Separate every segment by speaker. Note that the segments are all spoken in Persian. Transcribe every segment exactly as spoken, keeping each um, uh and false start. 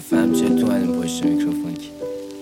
Speaker 1: نمیفهم چه تو این پشت میکروفون کی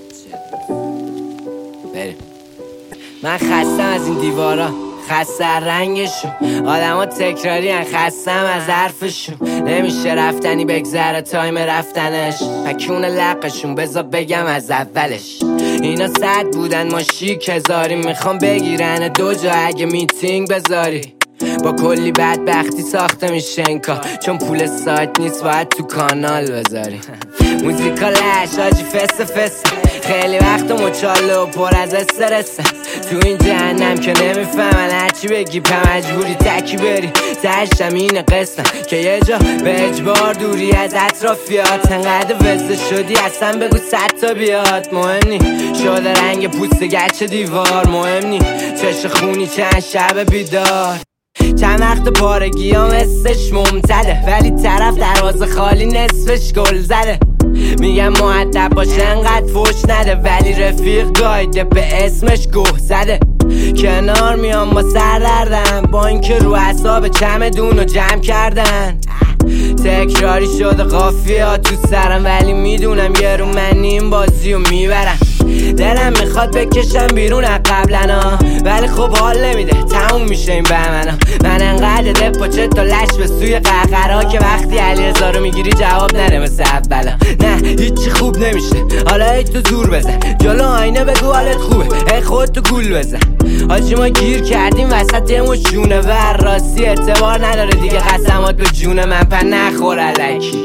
Speaker 1: بریم. من خستم از این دیوارا، خسته رنگشون، آدم ها تکراری هن، خستم از حرفشون. نمیشه رفتنی بگذره تایم رفتنش، پکون لقشون بذار بگم از اولش. اینا صد بودن ما شیک هزاری، میخوام بگیرن دو جا اگه میتینگ بذاری. با کلی بدبختی ساخته میشه این کار، چون پول سایت نیست باید تو کانال بذاری. موزیکا لش آجی فست فست، خیلی وقت مچاله و پر از استرسه. تو این جهنم که نمیفهمن هرچی بگی پا مجبوری تکی بری. تهشم اینه قسمم که یه جا به اجبار دوری از اطرافیات. انقدر وزده شدی اصلا بگو صد تا بیاد. مهم نی شده رنگ پوست گچ دیوار، مهم نی چش خونی چند شب بیدار. چند وقت پارگی ها مثلش ممتده، ولی طرف دروازه خالی نصفش گل زده. میگم مؤدب باشه انقدر فوش نده، ولی رفیق گایده به اسمش گوه زده. کنار میام با سردردم، با اینکه رو اعصاب چمدون رو جمع کردن. تکراری شده قافیه ها تو سرم، ولی میدونم یه رو من این بازی رو میبرم. دلم میخواد بکشم بیرون از قبلنا، ولی خب حال نمیده تموم میشه این بهمنا. من انقدر دپ چه تا لش به سوی قهقرا، که وقتی علیرضا رو میگیری جواب نده مثل اولا. نه هیچی خوب نمیشه حالا ای تو زور بزن، جلو آینه بگو حالت خوبه ای خود تو گول بزن. حاجی ما گیر کردیم وسط یه مش جونه ور، راستی اعتبار نداره دیگه قسمات به جون من، پر نخور الکی.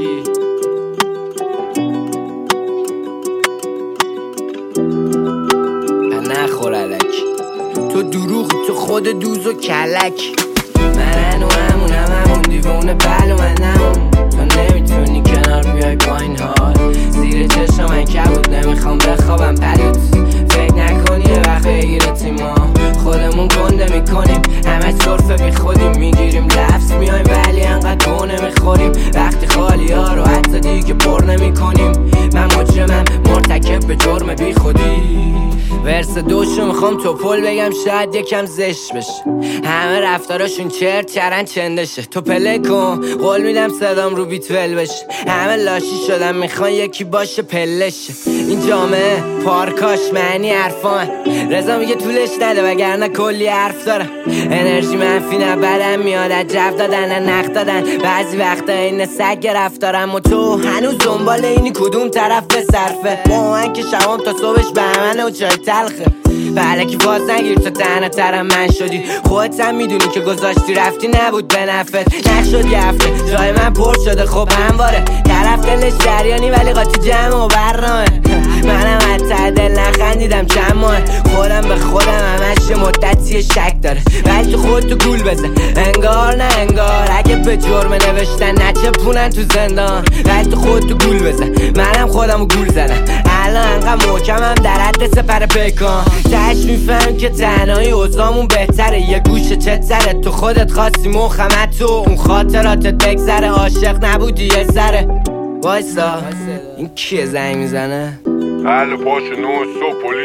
Speaker 1: نخور الکی، تو دروغی تو خود دوز و کلک. من و همونم همون دیوونه بلو منم، تو نمیتونی کنار بیای با این حال. زیر چشم من کبود نمیخوام بخوابم پلوت، فکر نکنی یه وقت بگیرتیم ما خودمون گنده میکنیم. همه صرفه بی خودیم میگیریم لفظ میایم، ولی انقدر گو نمیخوریم. وقتی خالی ها رو حتی دیگه پر نمیکنیم. من مجرمم مرتکب به جرم بی خودی. ورس دوشو میخوام تو پل بگم شاید یکم زشت بشه، همه رفتاراشون چرت چرن چندشه. تو پله کن قول میدم صدام رو بیت ول بشه. همه لاشی شدن میخوان یکی باشه پلشه. این جامعه پارکاش معنی حرفان، رضا میگه طولش نده وگرنه کلی حرف دارم. انرژی منفی نه بدم میاد از جو دادن نه نقد دادن، بعضی وقتا این سگ رفتارم و تو هنوز دنبال اینی کدوم طرف به صرفه. با من که شبام تا صبحش بهمنه و چای تلخه. بلکی باز نگیر تو تنه ترم من شدی، خودت هم میدونی که گذاشتی رفتی نبود به نفت. نشد یه هفته جای من پر شده خب همواره، طرف دلش جریانی ولی قاطی جمع و برنامه. منم حتی دل نخندیدم چند ماه، خودم به خودم همش مدتی شک داره، ولی تو خود تو گول بزن. انگار نه انگار اگه به جرم نوشتن نچپونن تو زندان، ولی تو خود تو گول بزن. منم خودمو گول زدم الان انقدر محکمم در حد سپر پیکان. تش میفهم که تنهایی اوضاعمون بهتره، یه گوشه چتره. تو خودت خواستی مخمت تو اون خاطراتت بگذره، عاشق نبودی یه ذره. وایسا این کیه زنگ میزنه؟
Speaker 2: حل پاشو نو سو پلیس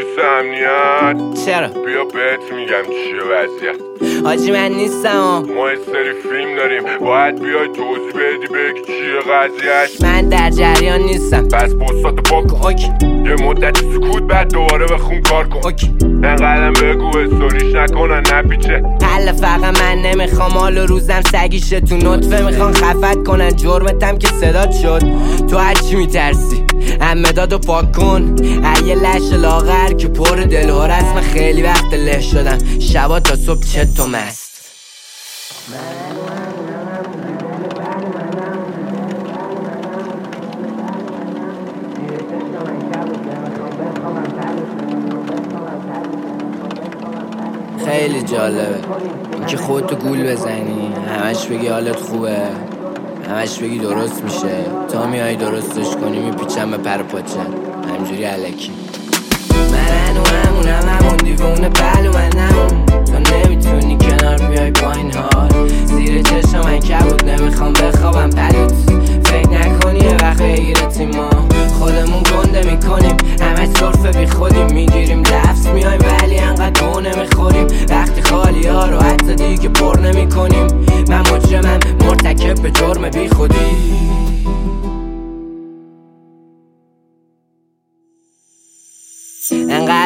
Speaker 2: امنیت.
Speaker 1: چرا؟
Speaker 2: بیا بهت میگم چیه وضعیت.
Speaker 1: حاجی من نیستم.
Speaker 2: ما یه سری فیلم داریم باید بیای توضیح بدی بگی چیه قضیهش.
Speaker 1: من در جریان نیستم.
Speaker 2: بس پستات پاک
Speaker 1: اوکی.
Speaker 2: یه مدتی سکوت بعد دوباره بخون کار کن.
Speaker 1: اوکی.
Speaker 2: انقدرم بگو استوریش نکنن نپیچه.
Speaker 1: حل فقط من نمیخوام حال و روزم سگیشه. تو نطفه میخوان خفت کنن جرمتم که صدات شد. تو هرچی میترسی امداد و پاک کن. یه لش لاغر که پر دلهور است. من خیلی وقت له شدم شبا تا صبح چه تو مست. خیلی جالبه اینکه خودتو گول بزنی، همش بگی حالت خوبه، همش بگی درست میشه، تا میای درستش کنی میپیچم به پر پاچه همجوری الکی. من و همونم همون دیوونه پلو منم، تو نمیتونی کنار بیای با این حال. زیر چشم من کبود نمیخوام بخوابم پلوت، فکر نکنی یه وقت بگیرتیم ما خودمون گنده میکنیم. همه صرفه بی خودیم میگیریم لفظ میایم، ولی انقدر گو نمیخوریم. وقتی خالی ها رو حتی دیگه پر نمیکنیم. من مجرمم مرتکب به جرم بی خودی.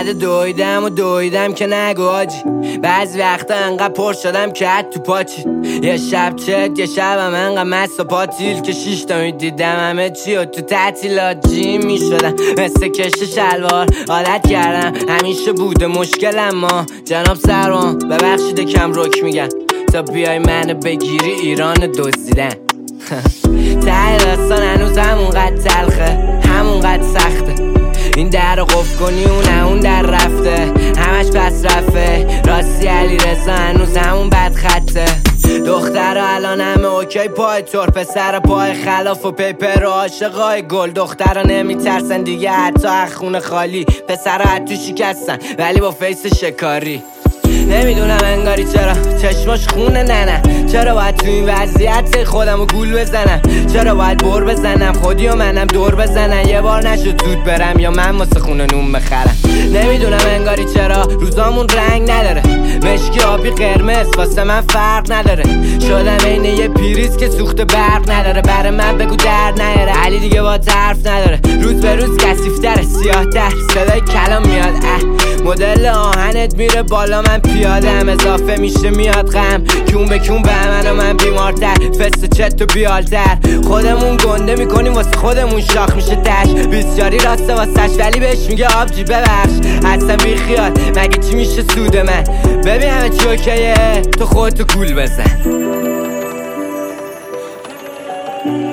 Speaker 1: بعد دویدم و دویدم که نگو آجی، بعضی وقتا انقدر پر شدم که حد تو پاچی. یه شب چت یه شبم انقدر مست و پاتیل که شیش تا میدیدم همه چی و تو تعطیلات جیم میشدم مثل کشت شلوار عادت کردم. همیشه بوده مشکلم ما جناب سروان، ببخشید کم رک میگم تا بیای منو بگیری ایران دزدیدن. ته داستان هنوز همونقدر تلخه، همونقدر سخته. این در رو قفل کنی اونه اون در رفته، همش پس رفته. راستی علی رضا هنوز همون بد خطه. دختر الان همه اوکی پای تور، پسر پای خلاف و پیپر و عاشقای گل. دختر نمیترسن دیگه حتی از خونه خالی، پسر حد تو شکستن ولی با فیس شکاری. نمیدونم انگاری چرا چشماش خونه ننه، چرا باید تو این وضعیت خودمو گول بزنم، چرا باید بر بزنم خودی و منم دور بزنن. یه بار نشد زود برم یا من واسه خونه نون بخرم. نمیدونم انگاری چرا روزامون رنگ نداره، مشکی آبی قرمز واسه من فرق نداره. شدم عین یه پیریز که سوخت برق نداره، برای من بگو درد نیاره. علی دیگه با حرف نداره، روز به روز کثیف‌تره سیاه تر، صدای کلام میاد اه. مدل آهنت میره بالا من پیادم، اضافه میشه میاد غم کون به کون به من و من بیمارتر. فست چت و بیالتر خودمون گنده میکنیم واسه خودمون شاخ میشه تش. بیسیاری راسته واسش ولی بهش میگه آبجی ببخش. اصلا بی خیال مگه چی میشه سود من، ببین همه چی اوکیه تو خودتو گول بزن.